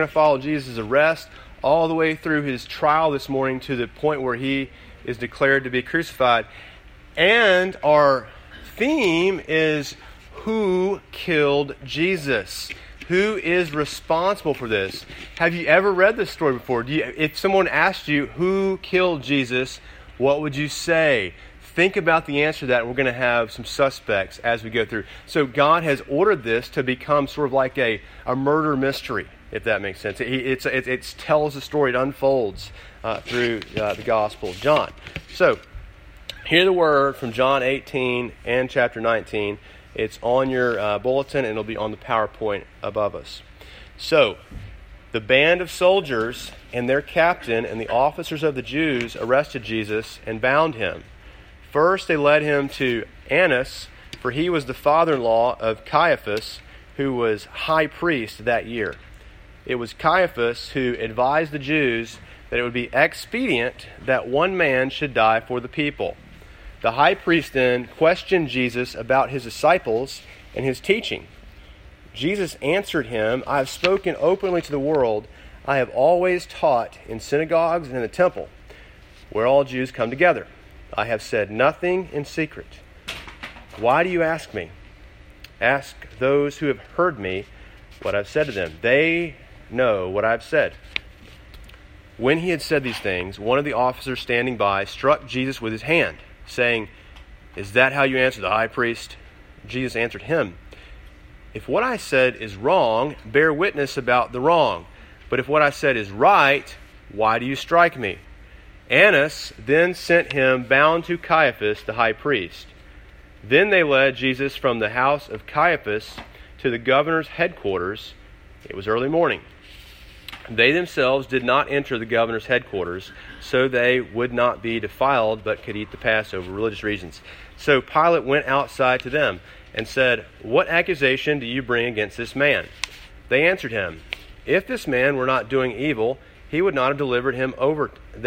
going to follow Jesus' arrest all the way through his trial this morning to the point where he is declared to be crucified. And our theme is who killed Jesus? Who is responsible for this? Have you ever read this story before? If someone asked you who killed Jesus, what would you say? Think about the answer to that, and we're going to have some suspects as we go through. So God has ordered this to become sort of like a murder mystery, if that makes sense. It tells the story. It unfolds through the Gospel of John. So, hear the word from John 18 and chapter 19. It's on your bulletin, and it'll be on the PowerPoint above us. So, the band of soldiers and their captain and the officers of the Jews arrested Jesus and bound him. First, they led him to Annas, for he was the father-in-law of Caiaphas, who was high priest that year. It was Caiaphas who advised the Jews that it would be expedient that one man should die for the people. The high priest then questioned Jesus about his disciples and his teaching. Jesus answered him, "I have spoken openly to the world. I have always taught in synagogues and in the temple, where all Jews come together. I have said nothing in secret. Why do you ask me? Ask those who have heard me what I've said to them. They know what I've said." When he had said these things, one of the officers standing by struck Jesus with his hand, saying, "Is that how you answer the high priest?" Jesus answered him, "If what I said is wrong, bear witness about the wrong. But if what I said is right, why do you strike me?" Annas then sent him bound to Caiaphas, the high priest. Then they led Jesus from the house of Caiaphas to the governor's headquarters. It was early morning. They themselves did not enter the governor's headquarters, so they would not be defiled, but could eat the Passover, religious reasons. So Pilate went outside to them and said, "What accusation do you bring against this man?" They answered him, "If this man were not doing evil, we would not have delivered him over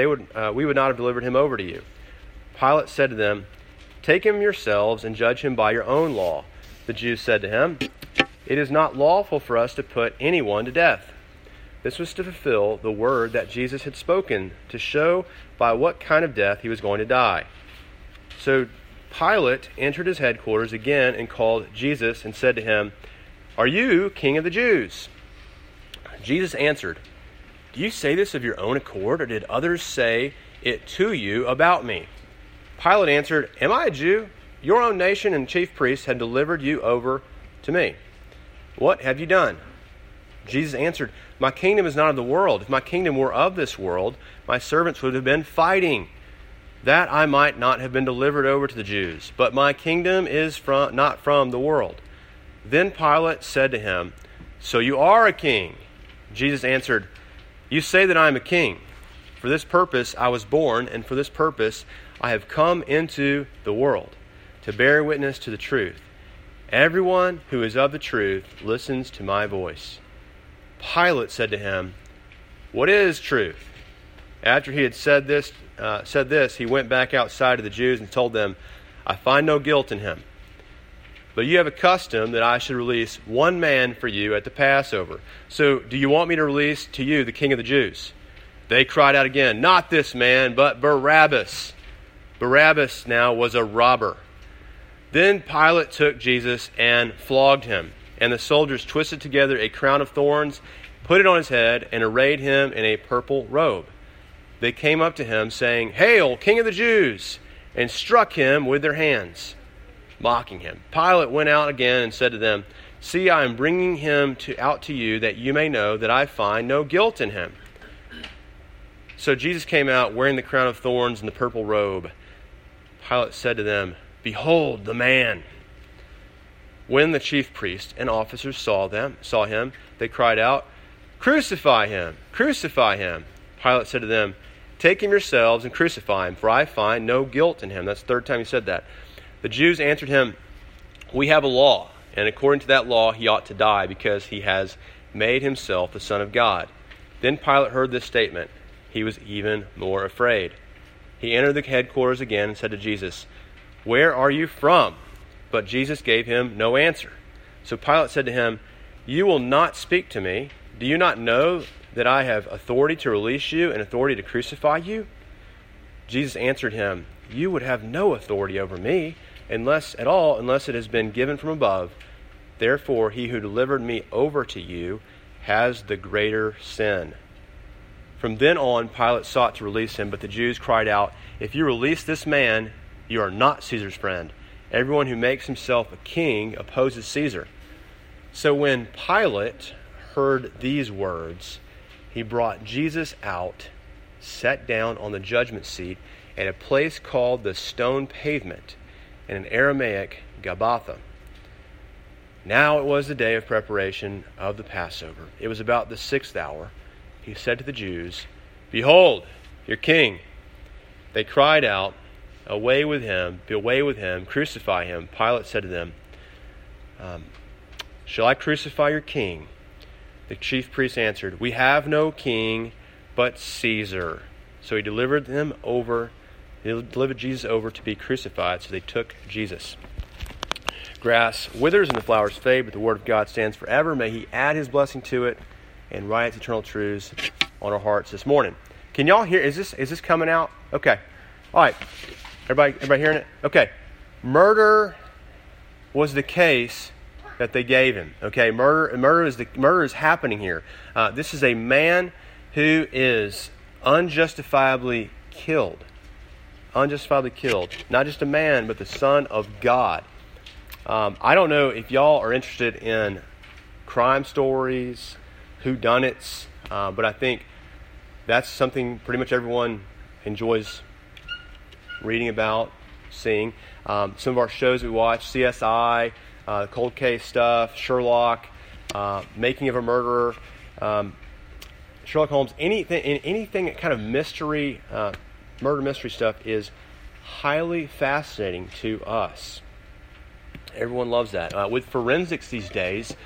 to you." Pilate said to them, "Take him yourselves and judge him by your own law." The Jews said to him, "It is not lawful for us to put anyone to death." This was to fulfill the word that Jesus had spoken, to show by what kind of death he was going to die. So Pilate entered his headquarters again and called Jesus and said to him, "Are you king of the Jews?" Jesus answered, "Do you say this of your own accord, or did others say it to you about me?" Pilate answered, "Am I a Jew? Your own nation and chief priests had delivered you over to me. What have you done?" Jesus answered, "My kingdom is not of the world. If my kingdom were of this world, my servants would have been fighting, that I might not have been delivered over to the Jews. But my kingdom is not from the world." Then Pilate said to him, "So you are a king?" Jesus answered, "You say that I am a king. For this purpose I was born, and for this purpose I have come into the world, to bear witness to the truth. Everyone who is of the truth listens to my voice." Pilate said to him, "What is truth?" After he had said this, he went back outside to the Jews and told them, "I find no guilt in him. But you have a custom that I should release one man for you at the Passover. So do you want me to release to you the king of the Jews?" They cried out again, "Not this man, but Barabbas." Barabbas now was a robber. Then Pilate took Jesus and flogged him. And the soldiers twisted together a crown of thorns, put it on his head, and arrayed him in a purple robe. They came up to him, saying, "Hail, King of the Jews!" and struck him with their hands, mocking him. Pilate went out again and said to them, "See, I am bringing him out to you, that you may know that I find no guilt in him." So Jesus came out wearing the crown of thorns and the purple robe. Pilate said to them, "Behold the man." When the chief priests and officers saw him, they cried out, "Crucify him! Crucify him!" Pilate said to them, "Take him yourselves and crucify him, for I find no guilt in him." That's the third time he said that. The Jews answered him, "We have a law, and according to that law he ought to die, because he has made himself the Son of God." Then Pilate heard this statement. He was even more afraid. He entered the headquarters again and said to Jesus, "Where are you from?" But Jesus gave him no answer. So Pilate said to him, "You will not speak to me? Do you not know that I have authority to release you and authority to crucify you?" Jesus answered him, "You would have no authority over me, unless it has been given from above. Therefore, he who delivered me over to you has the greater sin." From then on, Pilate sought to release him, but the Jews cried out, "If you release this man, you are not Caesar's friend. Everyone who makes himself a king opposes Caesar." So when Pilate heard these words, he brought Jesus out, sat down on the judgment seat at a place called the Stone Pavement, in an Aramaic, Gabbatha. Now it was the day of preparation of the Passover. It was about the 6th hour. He said to the Jews, "Behold, your king." They cried out, away with him, crucify him." Pilate said to them, "Shall I crucify your king?" The chief priests answered, "We have no king but Caesar." So he delivered Jesus over to be crucified. So they took Jesus. Grass withers and the flowers fade, but the word of God stands forever. May he add his blessing to it and write its eternal truths on our hearts this morning. Can y'all hear? Is this coming out? Okay. All right. Everybody hearing it? Okay. Murder was the case that they gave him. Okay. Murder is happening here. This is a man who is unjustifiably killed. Unjustifiably killed. Not just a man, but the Son of God. I don't know if y'all are interested in crime stories, whodunits, but I think that's something pretty much everyone enjoys reading about, seeing. Some of our shows we watch, CSI, cold case stuff, Sherlock, Making of a Murderer, Sherlock Holmes, anything kind of mystery, murder mystery stuff is highly fascinating to us. Everyone loves that. With forensics these days,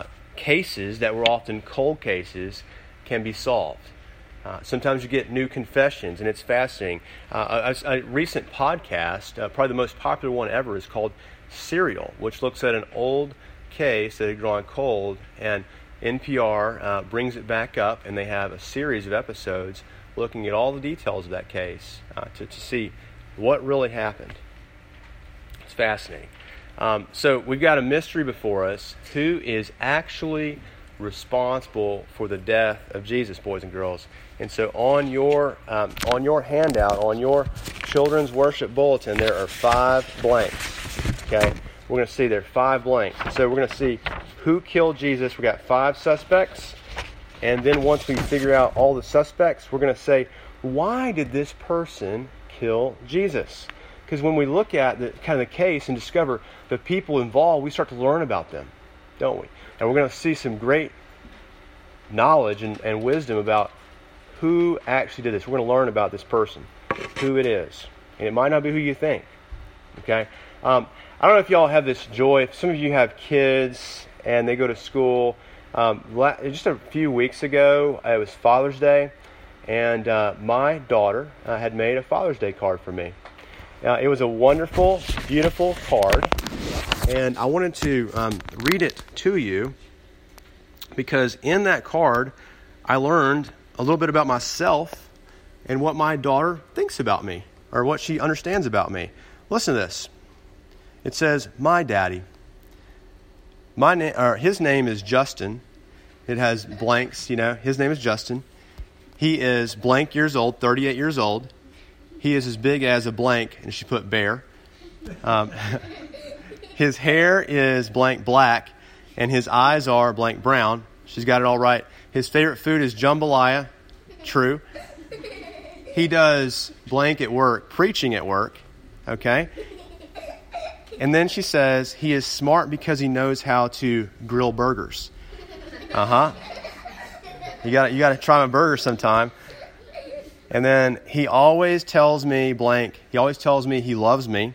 cases that were often cold cases can be solved. Sometimes you get new confessions, and it's fascinating. A recent podcast, probably the most popular one ever, is called Serial, which looks at an old case that had gone cold, and NPR brings it back up, and they have a series of episodes looking at all the details of that case to see what really happened. It's fascinating. So we've got a mystery before us. Who is actually responsible for the death of Jesus, boys and girls? And so on your handout, on your children's worship bulletin, there are 5 blanks. Okay, we're going to see there are 5 blanks. So we're going to see who killed Jesus. We got 5 suspects, and then once we figure out all the suspects, we're going to say, why did this person kill Jesus? Because when we look at the kind of the case and discover the people involved, we start to learn about them, don't we? And we're going to see some great knowledge and wisdom about who actually did this. We're going to learn about this person, who it is. And it might not be who you think. Okay? I don't know if y'all have this joy. If some of you have kids and they go to school. Just a few weeks ago, it was Father's Day. And my daughter had made a Father's Day card for me. It was a wonderful, beautiful card, and I wanted to read it to you because in that card, I learned a little bit about myself and what my daughter thinks about me, or what she understands about me. Listen to this. It says, "My daddy. His name is Justin." It has blanks, His name is Justin. He is blank years old, 38 years old. He is as big as a blank, and she put bear. His hair is blank black, and his eyes are blank brown. She's got it all right. His favorite food is jambalaya. True. He does blank at work, preaching at work. Okay. And then she says he is smart because he knows how to grill burgers. You got to try my burger sometime. And then he always tells me blank. He always tells me he loves me.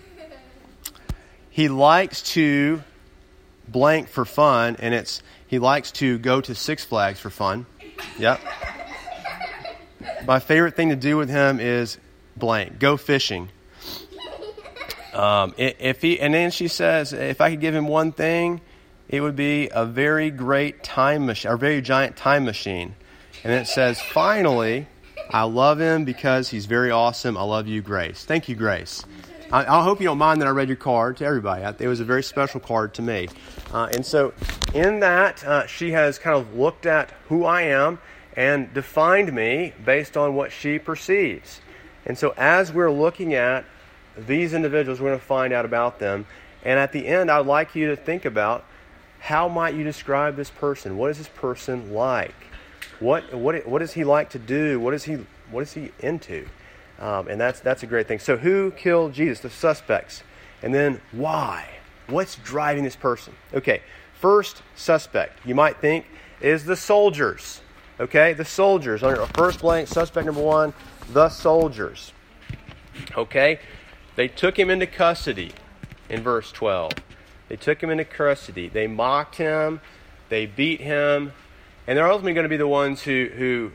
He likes to blank for fun, and he likes to go to Six Flags for fun. Yep. My favorite thing to do with him is blank. Go fishing. And then she says, if I could give him one thing, it would be a very great time machine, or very giant time machine. And it says, finally, I love him because he's very awesome. I love you, Grace. Thank you, Grace. I hope you don't mind that I read your card to everybody. It was a very special card to me. And so in that, she has kind of looked at who I am and defined me based on what she perceives. And so as we're looking at these individuals, we're going to find out about them. And at the end, I'd like you to think about, how might you describe this person? What is this person like? What does he like to do? What is he into? And that's a great thing. So who killed Jesus? The suspects. And then why? What's driving this person? Okay, first suspect, you might think, is the soldiers. Okay, the soldiers. On your first blank, suspect number 1, the soldiers. Okay, they took him into custody in verse 12. They took him into custody. They mocked him. They beat him. And they're ultimately going to be the ones who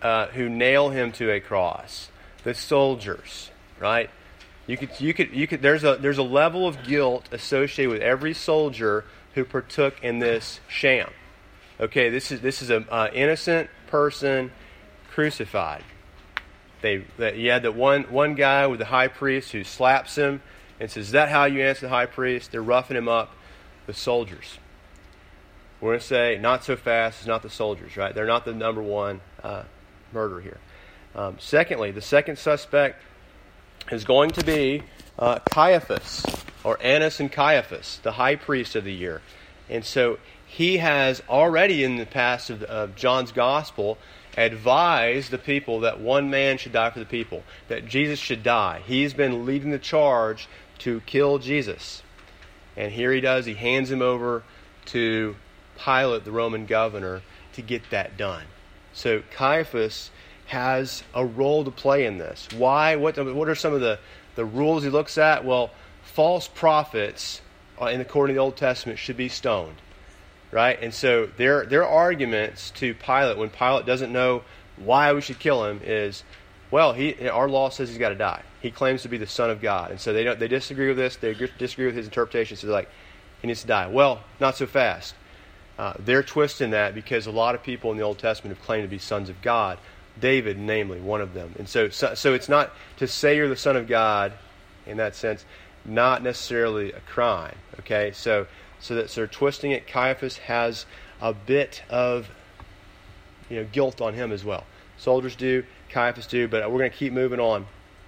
nail him to a cross. The soldiers, right? You could. There's a level of guilt associated with every soldier who partook in this sham. Okay, this is an innocent person crucified. You had that one guy with the high priest who slaps him and says, "Is that how you answer the high priest?" They're roughing him up. The soldiers. We're going to say, not so fast. It's not the soldiers, right? They're not the number one murderer here. Secondly, the second suspect is going to be Caiaphas, or Annas and Caiaphas, the high priest of the year. And so he has already, in the past of John's gospel, advised the people that one man should die for the people, that Jesus should die. He's been leading the charge to kill Jesus. And here he does. He hands him over to Pilate, the Roman governor, to get that done. So Caiaphas has a role to play in this. Why? What are some of the rules he looks at? Well, false prophets, according to the Old Testament, should be stoned. Right? And so their arguments to Pilate, when Pilate doesn't know why we should kill him, is, well, our law says he's got to die. He claims to be the Son of God. And so they disagree with this. They disagree with his interpretation. So they're like, he needs to die. Well, not so fast. They're twisting that because a lot of people in the Old Testament have claimed to be sons of God. David, namely, one of them. And so it's not, to say you're the Son of God, in that sense, not necessarily a crime. Okay? So they're twisting it. Caiaphas has a bit of guilt on him as well. Soldiers do, Caiaphas do, but we're going to keep moving on.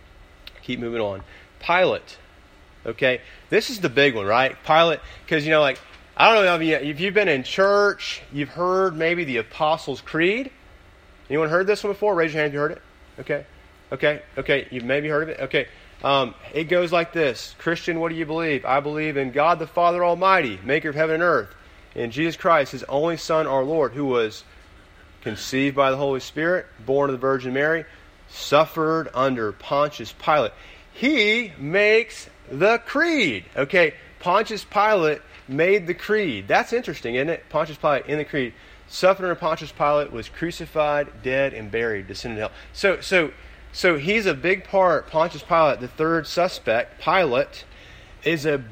Pilate. Okay? This is the big one, right? Pilate, because, I don't know if you've been in church, you've heard maybe the Apostles' Creed. Anyone heard this one before? Raise your hand if you heard it. Okay. You've maybe heard of it. Okay. It goes like this. Christian, what do you believe? I believe in God the Father Almighty, maker of heaven and earth, in Jesus Christ, his only Son, our Lord, who was conceived by the Holy Spirit, born of the Virgin Mary, suffered under Pontius Pilate. He makes the creed. Okay. Pontius Pilate made the creed. That's interesting, isn't it? Pontius Pilate in the creed. Suffered under Pontius Pilate, was crucified, dead, and buried, descended to hell. So he's a big part. Pontius Pilate, the third suspect, Pilate, is a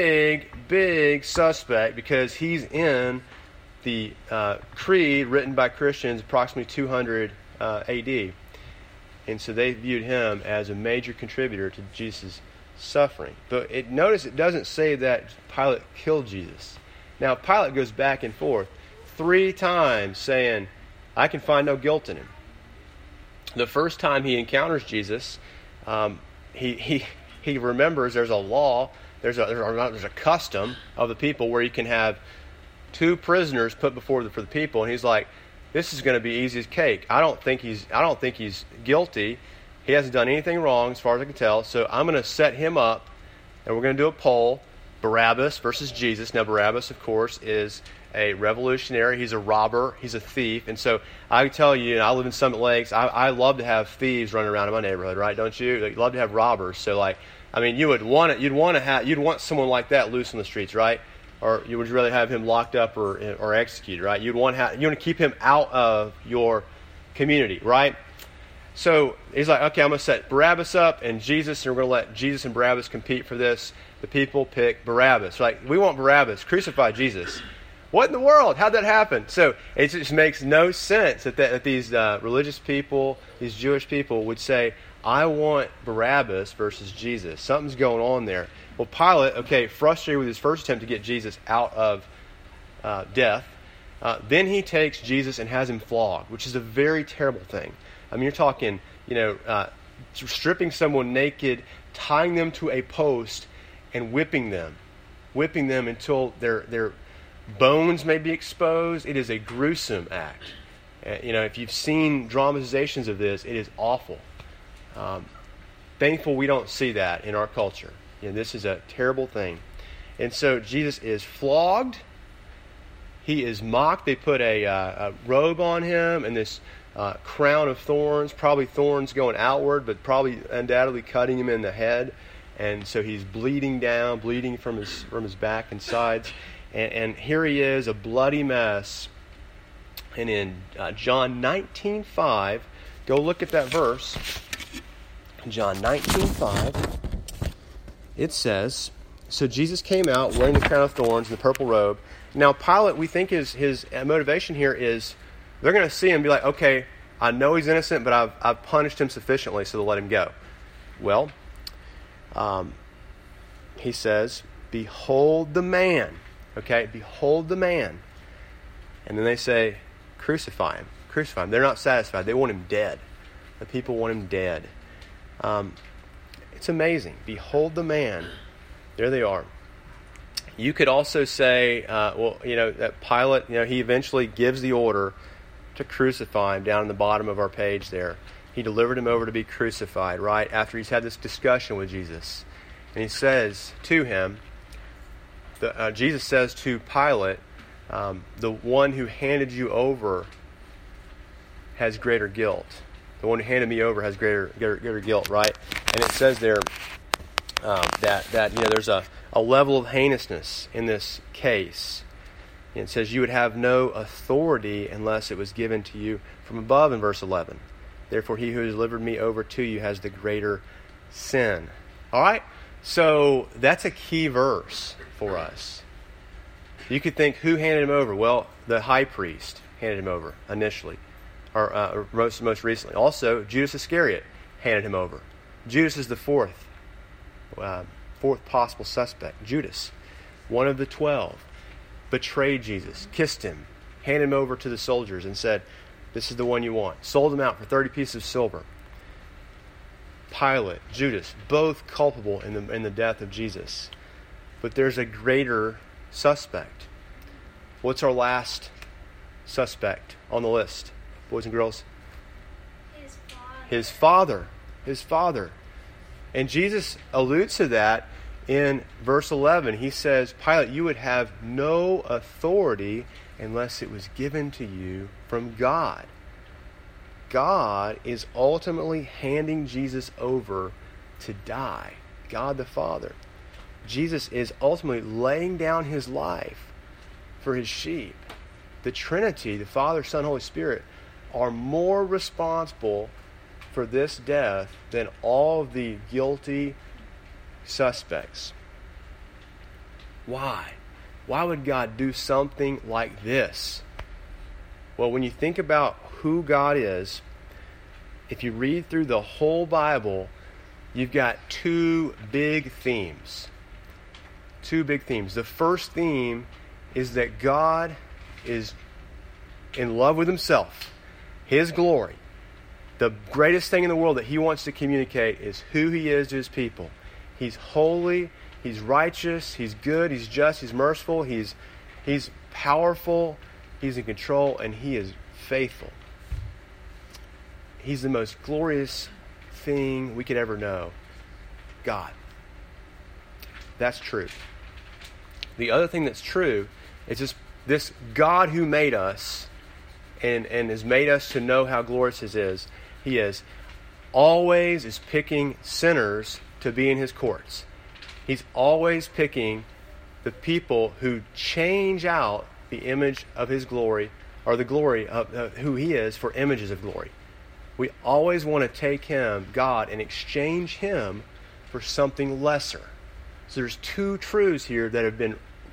big suspect because he's in the creed written by Christians approximately 200 AD. And so they viewed him as a major contributor to Jesus' suffering. But notice it doesn't say that Pilate killed Jesus. Now, Pilate goes back and forth 3 times saying, I can find no guilt in him. The first time he encounters Jesus, he remembers there's a law, there's a custom of the people where you can have 2 prisoners put for the people, and he's like, this is going to be easy as cake. I don't think he's guilty. He hasn't done anything wrong as far as I can tell. So I'm going to set him up, and we're going to do a poll: Barabbas versus Jesus. Now, Barabbas, of course, is a revolutionary. He's a robber. He's a thief. And so I can tell you, I live in Summit Lakes. I love to have thieves running around in my neighborhood, right? Don't you? You love to have robbers. So, you'd want someone like that loose on the streets, right? Or would you rather have him locked up or executed, right? You want to keep him out of your community, right? So he's like, okay, I'm going to set Barabbas up and Jesus, and we're going to let Jesus and Barabbas compete for this. The people pick Barabbas. We want Barabbas. Crucify Jesus. What in the world? How'd that happen? So it just makes no sense that these religious people, these Jewish people would say, I want Barabbas versus Jesus. Something's going on there. Well, Pilate, frustrated with his first attempt to get Jesus out of death, then he takes Jesus and has him flogged, which is a very terrible thing. I mean, you're talking, stripping someone naked, tying them to a post, and whipping them until their bones may be exposed. It is a gruesome act. If you've seen dramatizations of this, it is awful. Thankful we don't see that in our culture. This is a terrible thing. And so Jesus is flogged. He is mocked. They put a robe on him and this crown of thorns, probably thorns going outward, but probably undoubtedly cutting him in the head. And so he's bleeding from his back and sides. And here he is, a bloody mess. And in John 19:5, go look at that verse. John 19:5, it says, so Jesus came out wearing the crown of thorns and the purple robe. Now Pilate, we think his motivation here is they're going to see him and be like, okay, I know he's innocent, but I've punished him sufficiently, so they'll let him go. Well, he says, behold the man. Okay, behold the man. And then they say, crucify him. Crucify him. They're not satisfied. They want him dead. The people want him dead. It's amazing. Behold the man. There they are. You could also say, that Pilate, he eventually gives the order to crucify him down in the bottom of our page there. He delivered him over to be crucified, right, after he's had this discussion with Jesus. And he says to him, Jesus says to Pilate, the one who handed you over has greater guilt. The one who handed me over has greater guilt, right? And it says there that there's a level of heinousness in this case. And it says you would have no authority unless it was given to you from above in verse 11. Therefore he who has delivered me over to you has the greater sin. All right? So that's a key verse for us. You could think, who handed him over? Well, the high priest handed him over initially, or most recently. Also, Judas Iscariot handed him over. Judas is the fourth possible suspect. Judas, one of the 12, betrayed Jesus, kissed him, handed him over to the soldiers and said, this is the one you want. Sold him out for 30 pieces of silver. Pilate, Judas, both culpable in the death of Jesus. But there's a greater suspect. What's our last suspect on the list, boys and girls? His father. His father. And Jesus alludes to that in verse 11. He says, Pilate, you would have no authority unless it was given to you from God. God is ultimately handing Jesus over to die. God the Father. Jesus is ultimately laying down his life for his sheep. The Trinity, the Father, Son, Holy Spirit, are more responsible for this death than all of the guilty suspects. Why? Why would God do something like this? Well, when you think about who God is, if you read through the whole Bible, you've got two big themes. Two big themes. The first theme is that God is in love with himself, his glory. The greatest thing in the world that he wants to communicate is who he is to his people. He's holy, he's righteous, he's good, he's just, he's merciful, he's powerful, he's in control, and he is faithful. He's the most glorious thing we could ever know. God. That's true. The other thing that's true is this God who made us and has made us to know how glorious he is always is picking sinners to be in his courts. He's always picking the people who change out the image of his glory, or the glory of who he is, for images of glory. We always want to take him, God, and exchange him for something lesser. So there's two truths here that have been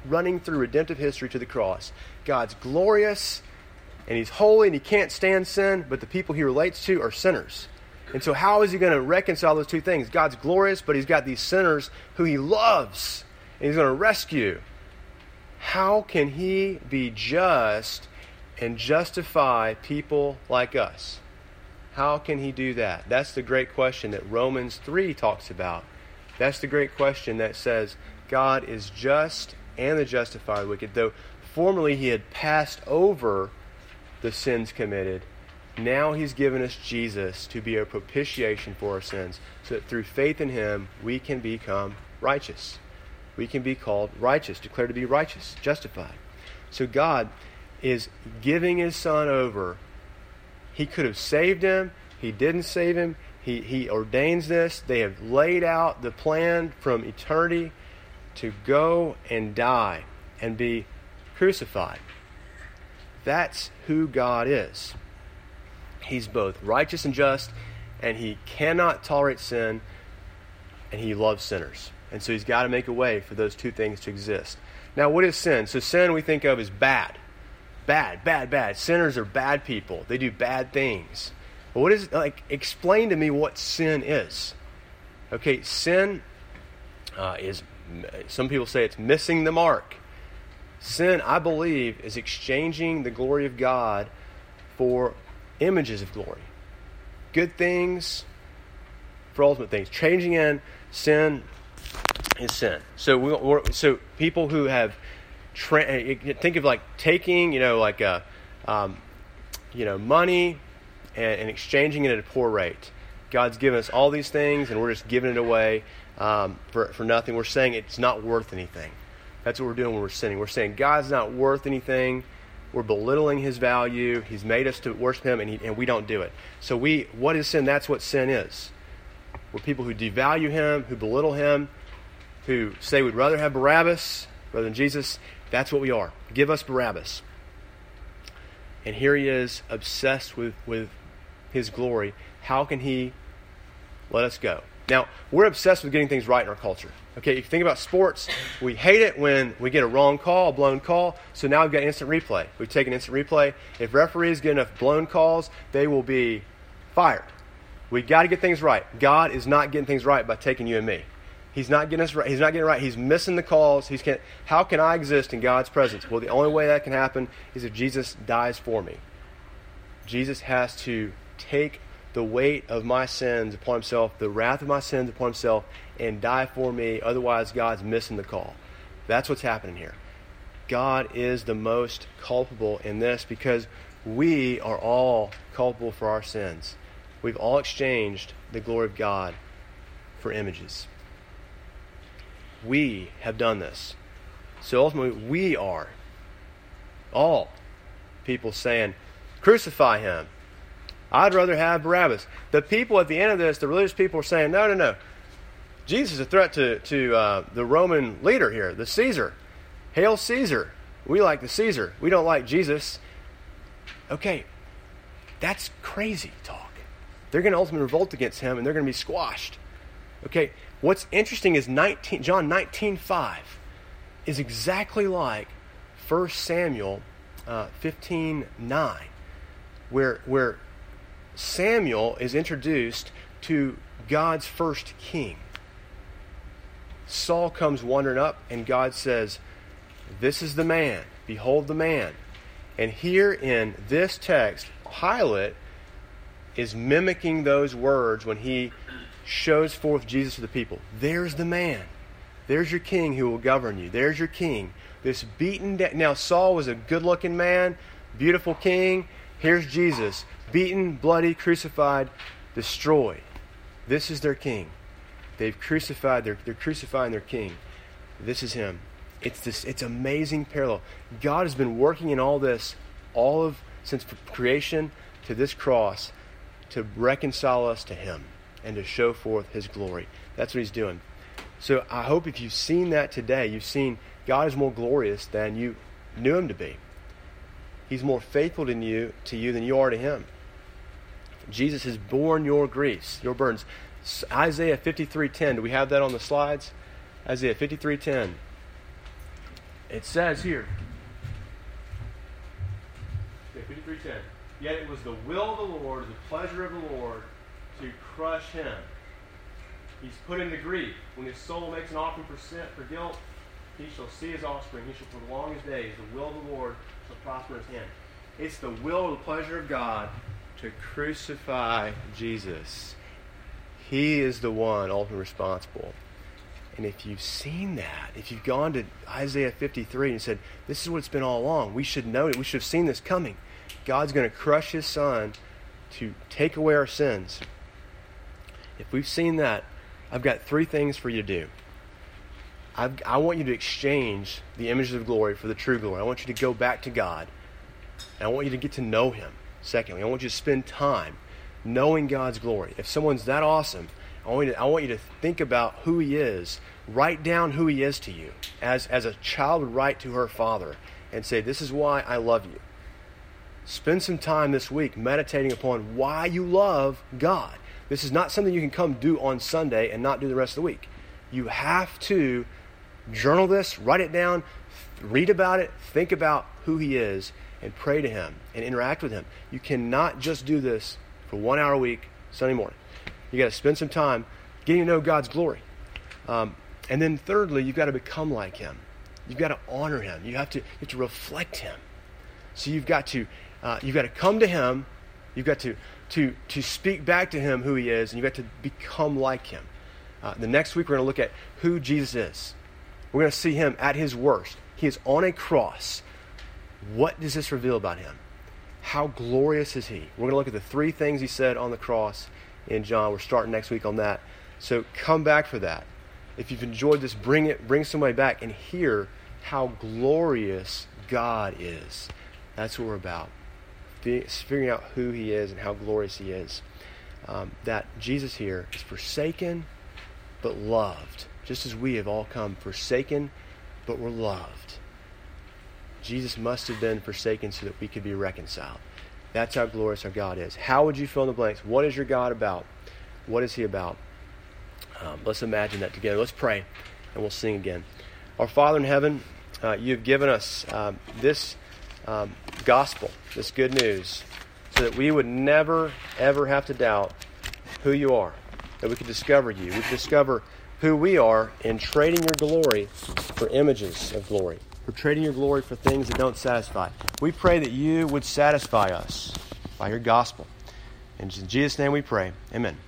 running through redemptive history to the cross. God's glorious, and he's holy, and he can't stand sin, but the people he relates to are sinners. And so how is he going to reconcile those two things? God's glorious, but he's got these sinners who he loves, and he's going to rescue. How can he be just and justify people like us? How can he do that? That's the great question that Romans 3 talks about. That's the great question that says God is just and the justifier of the wicked. Though formerly he had passed over the sins committed, now he's given us Jesus to be a propitiation for our sins, so that through faith in him we can become righteous. We can be called righteous, declared to be righteous, justified. So God is giving his Son over. He could have saved him. He didn't save him. He ordains this. They have laid out the plan from eternity to go and die and be crucified. That's who God is. He's both righteous and just, and he cannot tolerate sin, and he loves sinners. And so he's got to make a way for those two things to exist. Now, what is sin? So sin we think of as bad. Bad, bad, bad. Sinners are bad people. They do bad things. But what is, explain to me what sin is. Okay, sin is, some people say it's missing the mark. Sin, I believe, is exchanging the glory of God for images of glory. Good things for ultimate things. Changing in sin is sin. So so people who have think of like taking money and exchanging it at a poor rate. God's given us all these things and we're just giving it away for nothing. We're saying it's not worth anything. That's what we're doing when we're sinning. We're saying God's not worth anything. We're belittling his value. He's made us to worship him, and we don't do it. So what is sin? That's what sin is. We're people who devalue him, who belittle him, who say we'd rather have Barabbas rather than Jesus. That's what we are. Give us Barabbas. And here he is, obsessed with his glory. How can he let us go? Now, we're obsessed with getting things right in our culture. Okay, if you think about sports, we hate it when we get a wrong call, a blown call. So now we've got instant replay. We've taken instant replay. If referees get enough blown calls, they will be fired. We've got to get things right. God is not getting things right by taking you and me. He's not getting us right. He's not getting it right. He's missing the calls. How can I exist in God's presence? Well, the only way that can happen is if Jesus dies for me. Jesus has to take the weight of my sins upon himself, the wrath of my sins upon himself, and die for me. Otherwise, God's missing the call. That's what's happening here. God is the most culpable in this because we are all culpable for our sins. We've all exchanged the glory of God for images. We have done this. So ultimately, we are all people saying, crucify him. I'd rather have Barabbas. The people at the end of this, the religious people, are saying, no. Jesus is a threat to the Roman leader here, the Caesar. Hail Caesar. We like the Caesar. We don't like Jesus. Okay, that's crazy talk. They're going to ultimately revolt against him, and they're going to be squashed. Okay, what's interesting is John 19:5 is exactly like 1 Samuel 15:9, where Samuel is introduced to God's first king. Saul comes wandering up, and God says, this is the man. Behold the man. And here in this text, Pilate is mimicking those words when he shows forth Jesus to the people. There's the man. There's your king who will govern you. There's your king. This beaten down. Now, Saul was a good-looking man, beautiful king. Here's Jesus, beaten, bloody, crucified, destroyed. This is their king. They've crucified. They're crucifying their king. This is him. It's amazing parallel. God has been working in all this, since creation to this cross, to reconcile us to him and to show forth his glory. That's what he's doing. So I hope if you've seen that today, you've seen God is more glorious than you knew him to be. He's more faithful to you than you are to him. Jesus has borne your griefs, your burdens. Isaiah 53:10. Do we have that on the slides? Isaiah 53:10. It says here, 53:10, yet it was the will of the Lord, the pleasure of the Lord, to crush him. He's put into grief. When his soul makes an offering for sin, for guilt, he shall see his offspring. He shall prolong his days. The will of the Lord shall prosper in his hand. It's the will or the pleasure of God to crucify Jesus. He is the one ultimately responsible. And if you've seen that, if you've gone to Isaiah 53 and said, this is what it's been all along, we should know it, we should have seen this coming. God's going to crush his Son to take away our sins. If we've seen that, I've got 3 things for you to do. I want you to exchange the images of glory for the true glory. I want you to go back to God. And I want you to get to know him. Secondly, I want you to spend time knowing God's glory. If someone's that awesome, I want you to think about who he is. Write down who he is to you, as a child would write to her father, and say, this is why I love you. Spend some time this week meditating upon why you love God. This is not something you can come do on Sunday and not do the rest of the week. You have to journal this, write it down, read about it, think about who he is, and pray to him and interact with him. You cannot just do this for 1 hour a week, Sunday morning. You got to spend some time getting to know God's glory. And then thirdly, you've got to become like him. You've got to honor him. You have to reflect him. So you've got to come to him. You've got to speak back to him who he is, and you've got to become like him. The next week we're going to look at who Jesus is. We're going to see him at his worst. He is on a cross. What does this reveal about him? How glorious is he? We're going to look at the 3 things he said on the cross in John. We're starting next week on that. So come back for that. If you've enjoyed this, bring somebody back and hear how glorious God is. That's what we're about. Figuring out who he is and how glorious he is. That Jesus here is forsaken but loved. Just as we have all come forsaken but we're loved. Jesus must have been forsaken so that we could be reconciled. That's how glorious our God is. How would you fill in the blanks? What is your God about? What is he about? Let's imagine that together. Let's pray, and we'll sing again. Our Father in heaven, you've given us this gospel, this good news, so that we would never, ever have to doubt who you are, that we could discover you. We could discover who we are in trading your glory for images of glory. We're trading your glory for things that don't satisfy. We pray that you would satisfy us by your gospel. And in Jesus' name we pray. Amen.